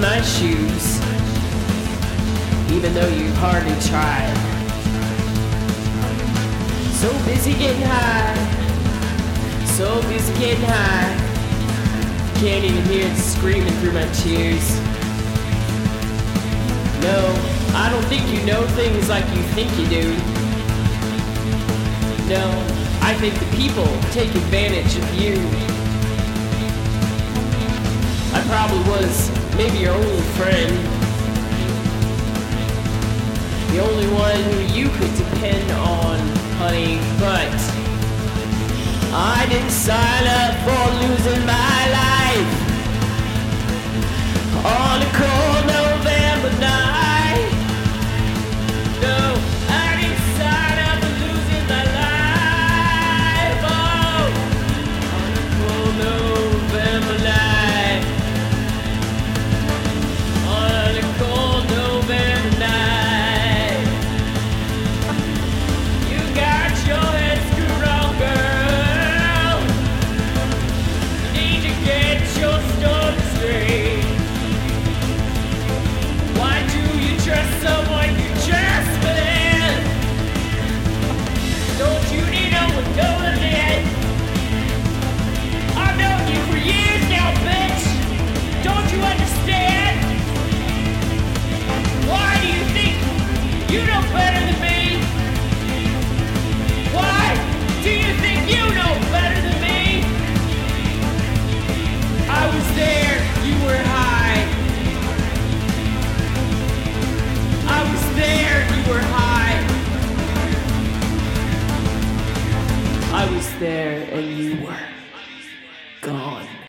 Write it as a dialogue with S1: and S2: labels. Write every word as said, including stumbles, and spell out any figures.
S1: my shoes, even though you hardly tried. So busy getting high, so busy getting high, can't even hear it screaming through my tears. No, I don't think you know things like you think you do. No, I think the people take advantage of you. I probably was maybe your only friend, the only one who you could depend on, honey, but I didn't sign up for losing my life on a cold November night. No, I didn't sign up for losing my life, oh, on a cold November night, on a cold November night. You got your head screwed on, girl. You need to get your story straight. Why do you trust someone you trust with? Don't you need no one knowing it? I've known you for years now, bitch. Don't you understand? Why do you think you know better than me? Why do you think you know better than me? I was there, you were high. I was there, you were high. I was there and you were gone.